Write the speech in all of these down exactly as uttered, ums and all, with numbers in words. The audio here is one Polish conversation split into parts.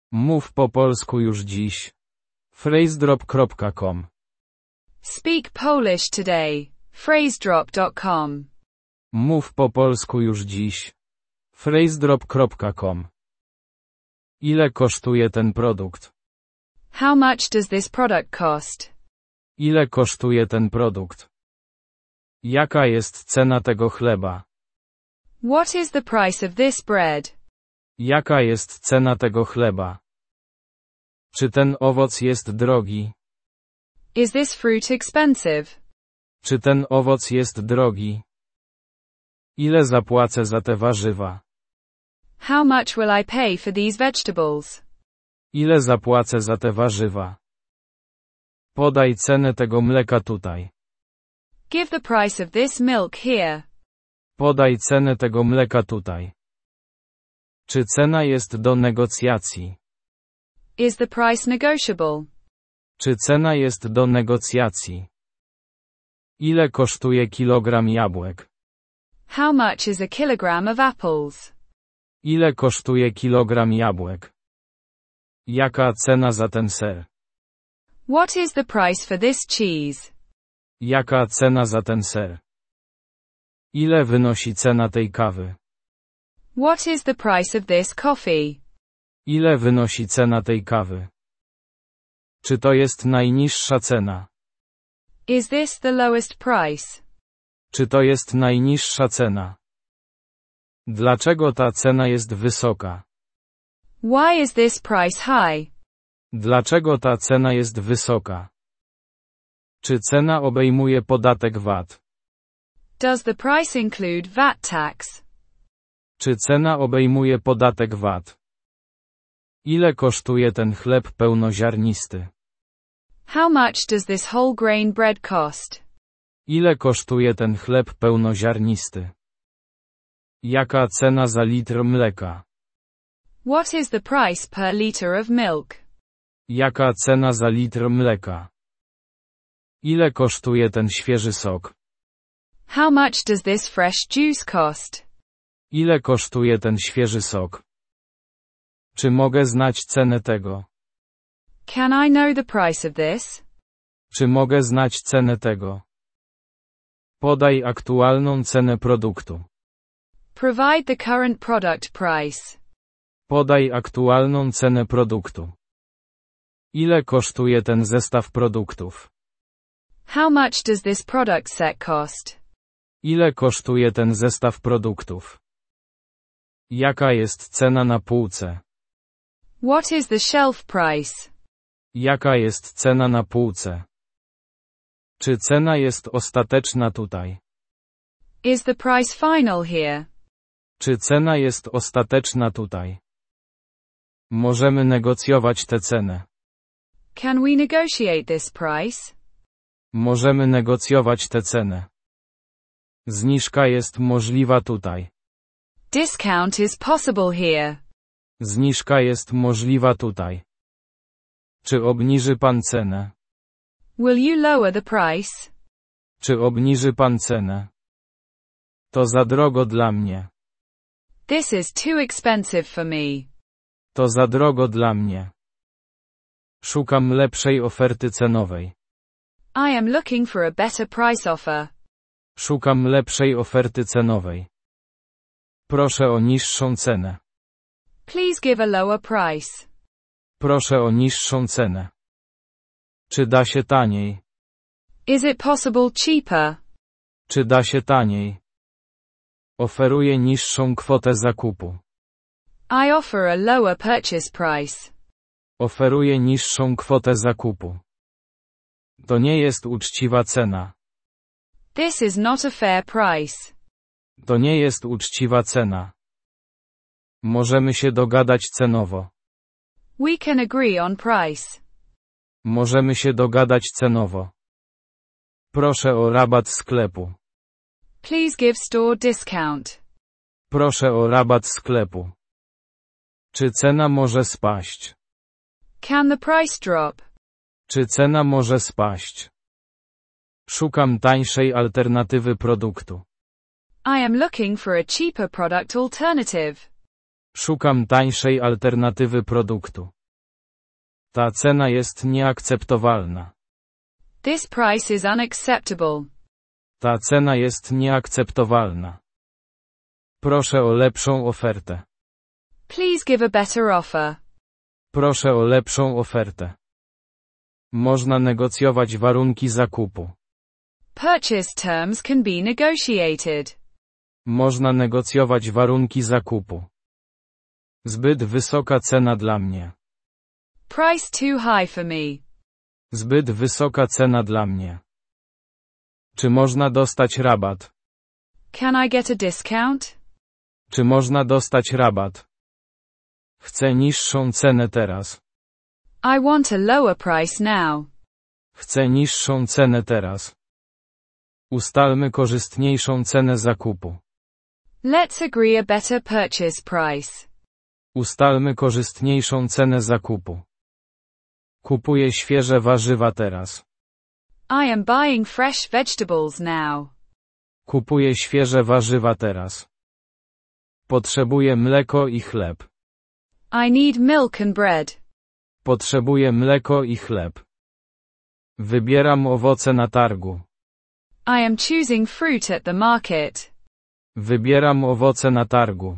Mów po polsku już dziś. Phrasedrop kropka com. Speak Polish today. Phrasedrop dot com. Mów po polsku już dziś. Phrasedrop kropka com. Ile kosztuje ten produkt? How much does this product cost? Ile kosztuje ten produkt? Jaka jest cena tego chleba? What is the price of this bread? Jaka jest cena tego chleba? Czy ten owoc jest drogi? Is this fruit expensive? Czy ten owoc jest drogi? Ile zapłacę za te warzywa? How much will I pay for these vegetables? Ile zapłacę za te warzywa? Podaj cenę tego mleka tutaj. Give the price of this milk here. Podaj cenę tego mleka tutaj. Czy cena jest do negocjacji? Is the price negotiable? Czy cena jest do negocjacji? Ile kosztuje kilogram jabłek? How much is a kilogram of apples? Ile kosztuje kilogram jabłek? Jaka cena za ten ser? What is the price for this cheese? Jaka cena za ten ser? Ile wynosi cena tej kawy? What is the price of this coffee? Ile wynosi cena tej kawy? Czy to jest najniższa cena? Is this the lowest price? Czy to jest najniższa cena? Dlaczego ta cena jest wysoka? Why is this price high? Dlaczego ta cena jest wysoka? Czy cena obejmuje podatek V A T? Does the price include V A T tax? Czy cena obejmuje podatek V A T? Ile kosztuje ten chleb pełnoziarnisty? How much does this whole grain bread cost? Ile kosztuje ten chleb pełnoziarnisty? Jaka cena za litr mleka? What is the price per liter of milk? Jaka cena za litr mleka? Ile kosztuje ten świeży sok? How much does this fresh juice cost? Ile kosztuje ten świeży sok? Czy mogę znać cenę tego? Can I know the price of this? Czy mogę znać cenę tego? Podaj aktualną cenę produktu. Provide the current product price. Podaj aktualną cenę produktu. Ile kosztuje ten zestaw produktów? How much does this product set cost? Ile kosztuje ten zestaw produktów? Jaka jest cena na półce? What is the shelf price? Jaka jest cena na półce? Czy cena jest ostateczna tutaj? Is the price final here? Czy cena jest ostateczna tutaj? Możemy negocjować tę cenę. Can we negotiate this price? Możemy negocjować tę cenę. Zniżka jest możliwa tutaj. Discount is possible here. Zniżka jest możliwa tutaj. Czy obniży pan cenę? Will you lower the price? Czy obniży pan cenę? To za drogo dla mnie. This is too expensive for me. To za drogo dla mnie. Szukam lepszej oferty cenowej. I am looking for a better price offer. Szukam lepszej oferty cenowej. Proszę o niższą cenę. Please give a lower price. Proszę o niższą cenę. Czy da się taniej? Is it possible cheaper? Czy da się taniej? Oferuję niższą kwotę zakupu. I offer a lower purchase price. Oferuję niższą kwotę zakupu. To nie jest uczciwa cena. This is not a fair price. To nie jest uczciwa cena. Możemy się dogadać cenowo. We can agree on price. Możemy się dogadać cenowo. Proszę o rabat sklepu. Please give store discount. Proszę o rabat sklepu. Czy cena może spaść? Can the price drop? Czy cena może spaść? Szukam tańszej alternatywy produktu. I am looking for a cheaper product alternative. Szukam tańszej alternatywy produktu. Ta cena jest nieakceptowalna. This price is unacceptable. Ta cena jest nieakceptowalna. Proszę o lepszą ofertę. Please give a better offer. Proszę o lepszą ofertę. Można negocjować warunki zakupu. Purchase terms can be negotiated. Można negocjować warunki zakupu. Zbyt wysoka cena dla mnie. Price too high for me. Zbyt wysoka cena dla mnie. Czy można dostać rabat? Can I get a discount? Czy można dostać rabat? Chcę niższą cenę teraz. I want a lower price now. Chcę niższą cenę teraz. Ustalmy korzystniejszą cenę zakupu. Let's agree a better purchase price. Ustalmy korzystniejszą cenę zakupu. Kupuję świeże warzywa teraz. I am buying fresh vegetables now. Kupuję świeże warzywa teraz. Potrzebuję mleko i chleb. I need milk and bread. Potrzebuję mleko i chleb. Wybieram owoce na targu. I am choosing fruit at the market. Wybieram owoce na targu.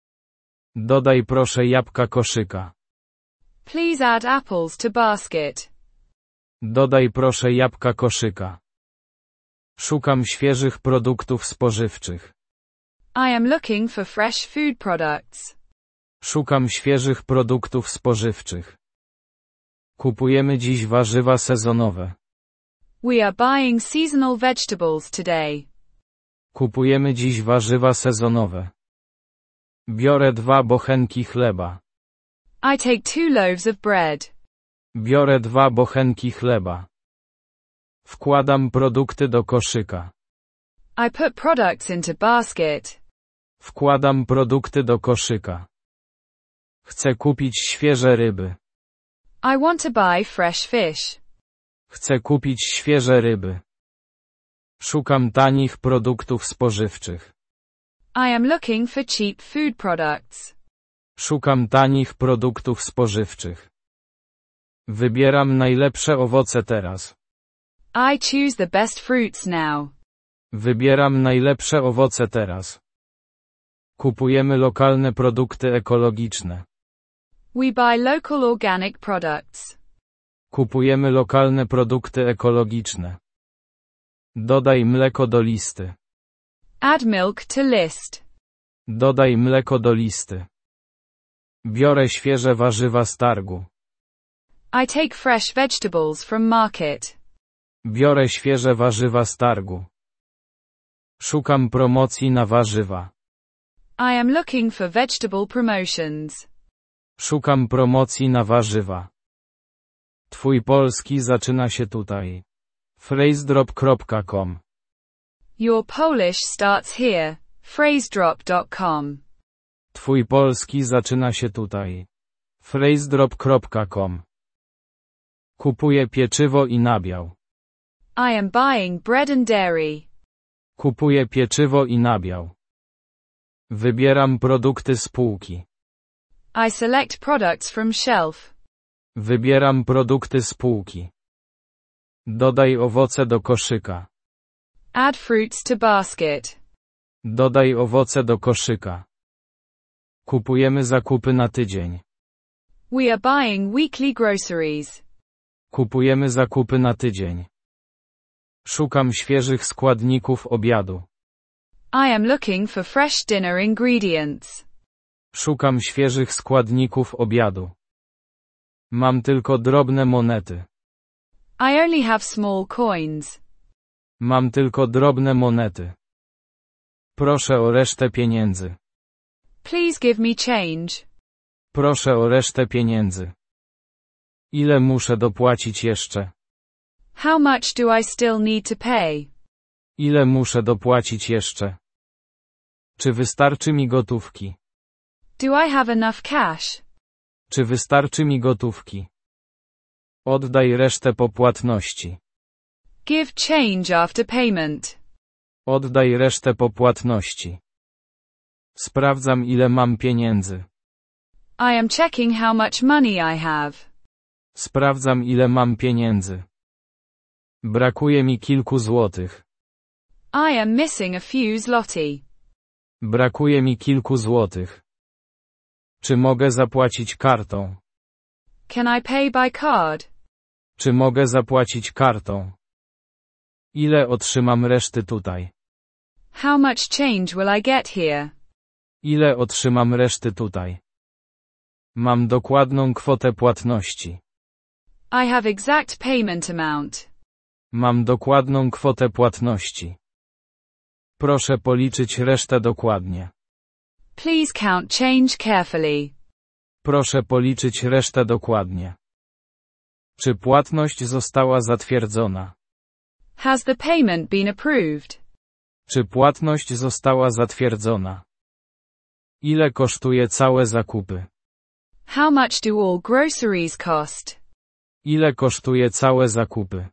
Dodaj proszę jabłka koszyka. Please add apples to basket. Dodaj proszę jabłka koszyka. Szukam świeżych produktów spożywczych. I am looking for fresh food products. Szukam świeżych produktów spożywczych. Kupujemy dziś warzywa sezonowe. We are buying seasonal vegetables today. Kupujemy dziś warzywa sezonowe. Biorę dwa bochenki chleba. I take two loaves of bread. Biorę dwa bochenki chleba. Wkładam produkty do koszyka. I put products into basket. Wkładam produkty do koszyka. Chcę kupić świeże ryby. I want to buy fresh fish. Chcę kupić świeże ryby. Szukam tanich produktów spożywczych. I am looking for cheap food products. Szukam tanich produktów spożywczych. Wybieram najlepsze owoce teraz. I choose the best fruits now. Wybieram najlepsze owoce teraz. Kupujemy lokalne produkty ekologiczne. We buy local organic products. Kupujemy lokalne produkty ekologiczne. Dodaj mleko do listy. Add milk to list. Dodaj mleko do listy. Biorę świeże warzywa z targu. I take fresh vegetables from market. Biorę świeże warzywa z targu. Szukam promocji na warzywa. I am looking for vegetable promotions. Szukam promocji na warzywa. Twój polski zaczyna się tutaj. Phrasedrop kropka com. Your Polish starts here. Phrasedrop dot com. Twój polski zaczyna się tutaj. Phrasedrop kropka com. Kupuję pieczywo i nabiał. I am buying bread and dairy. Kupuję pieczywo i nabiał. Wybieram produkty z półki. I select products from shelf. Wybieram produkty z półki. Dodaj owoce do koszyka. Add fruits to basket. Dodaj owoce do koszyka. Kupujemy zakupy na tydzień. We are buying weekly groceries. Kupujemy zakupy na tydzień. Szukam świeżych składników obiadu. I am looking for fresh dinner ingredients. Szukam świeżych składników obiadu. Mam tylko drobne monety. I only have small coins. Mam tylko drobne monety. Proszę o resztę pieniędzy. Please give me change. Proszę o resztę pieniędzy. Ile muszę dopłacić jeszcze? How much do I still need to pay? Ile muszę dopłacić jeszcze? Czy wystarczy mi gotówki? Do I have enough cash? Czy wystarczy mi gotówki? Oddaj resztę po płatności. Give change after payment. Oddaj resztę po płatności. Sprawdzam ile mam pieniędzy. I am checking how much money I have. Sprawdzam, ile mam pieniędzy. Brakuje mi kilku złotych. I am missing a few zloty. Brakuje mi kilku złotych. Czy mogę zapłacić kartą? Can I pay by card? Czy mogę zapłacić kartą? Ile otrzymam reszty tutaj? How much change will I get here? Ile otrzymam reszty tutaj? Mam dokładną kwotę płatności. I have exact payment amount. Mam dokładną kwotę płatności. Proszę policzyć resztę dokładnie. Please count change carefully. Proszę policzyć resztę dokładnie. Czy płatność została zatwierdzona? Has the payment been approved? Czy płatność została zatwierdzona? Ile kosztuje całe zakupy? How much do all groceries cost? Ile kosztuje całe zakupy?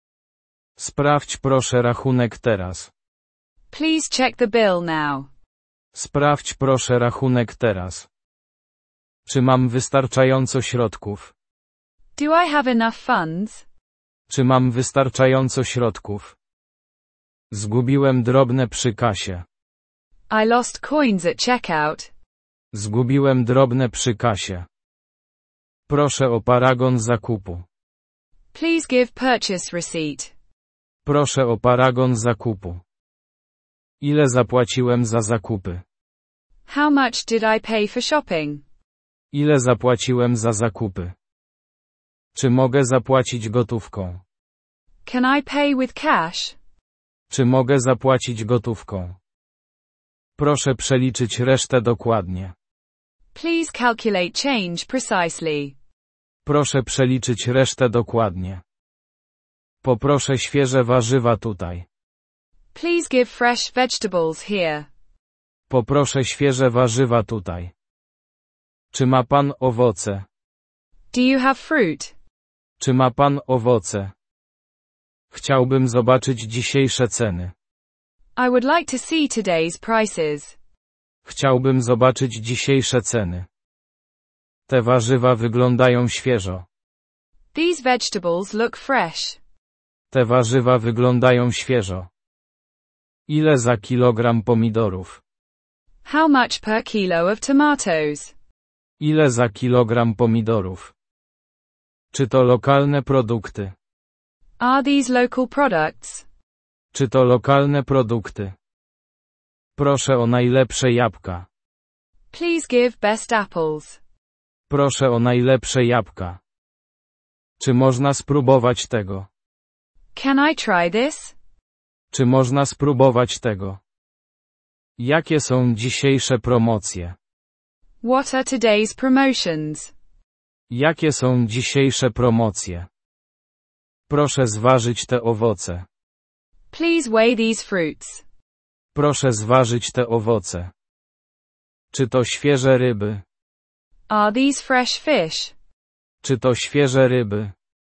Sprawdź proszę rachunek teraz. Please check the bill now. Sprawdź proszę rachunek teraz. Czy mam wystarczająco środków? Do I have enough funds? Czy mam wystarczająco środków? Zgubiłem drobne przy kasie. I lost coins at checkout. Zgubiłem drobne przy kasie. Proszę o paragon zakupu. Please give purchase receipt. Proszę o paragon zakupu. Ile zapłaciłem za zakupy? How much did I pay for shopping? Ile zapłaciłem za zakupy? Czy mogę zapłacić gotówką? Can I pay with cash? Czy mogę zapłacić gotówką? Proszę przeliczyć resztę dokładnie. Please calculate change precisely. Proszę przeliczyć resztę dokładnie. Poproszę świeże warzywa tutaj. Please give fresh vegetables here. Poproszę świeże warzywa tutaj. Czy ma pan owoce? Do you have fruit? Czy ma pan owoce? Chciałbym zobaczyć dzisiejsze ceny. I would like to see today's prices. Chciałbym zobaczyć dzisiejsze ceny. Te warzywa wyglądają świeżo. These vegetables look fresh. Te warzywa wyglądają świeżo. Ile za kilogram pomidorów? How much per kilo of tomatoes? Ile za kilogram pomidorów? Czy to lokalne produkty? Are these local products? Czy to lokalne produkty? Proszę o najlepsze jabłka. Please give best apples. Proszę o najlepsze jabłka. Czy można spróbować tego? Can I try this? Czy można spróbować tego? Jakie są dzisiejsze promocje? What are today's promotions? Jakie są dzisiejsze promocje? Proszę zważyć te owoce. Please weigh these fruits. Proszę zważyć te owoce. Czy to świeże ryby? Are these fresh fish? Czy to świeże ryby?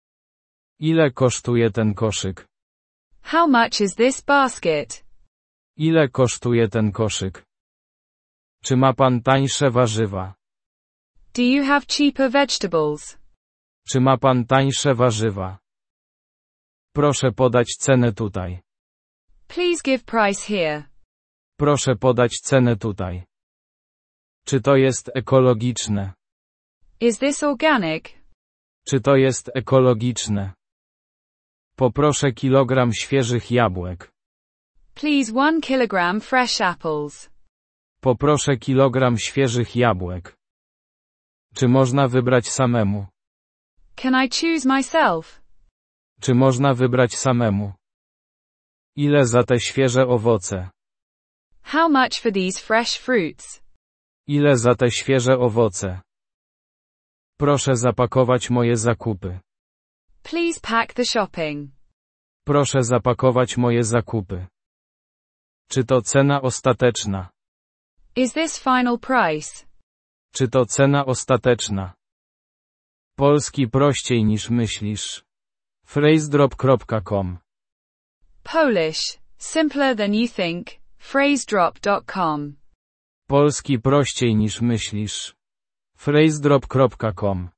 Ile kosztuje ten koszyk? How much is this basket? Ile kosztuje ten koszyk? Czy ma pan tańsze warzywa? Do you have cheaper vegetables? Czy ma pan tańsze warzywa? Proszę podać cenę tutaj. Please give price here. Proszę podać cenę tutaj. Czy to jest ekologiczne? Is this organic? Czy to jest ekologiczne? Poproszę kilogram świeżych jabłek. Please one kilogram fresh apples. Poproszę kilogram świeżych jabłek. Czy można wybrać samemu? Can I choose myself? Czy można wybrać samemu? Ile za te świeże owoce? How much for these fresh fruits? Ile za te świeże owoce? Proszę zapakować moje zakupy. Please pack the shopping. Proszę zapakować moje zakupy. Czy to cena ostateczna? Is this final price? Czy to cena ostateczna? Polski prościej niż myślisz. Phrasedrop kropka com Polish, simpler than you think, phrasedrop dot com Polski prościej niż myślisz. Phrasedrop kropka com